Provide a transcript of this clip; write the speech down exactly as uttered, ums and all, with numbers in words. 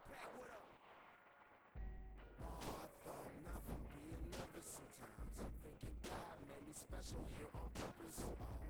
Pack, what up? Oh, I thought not from being nervous sometimes. I'm thinking God made me special here on purpose. Oh,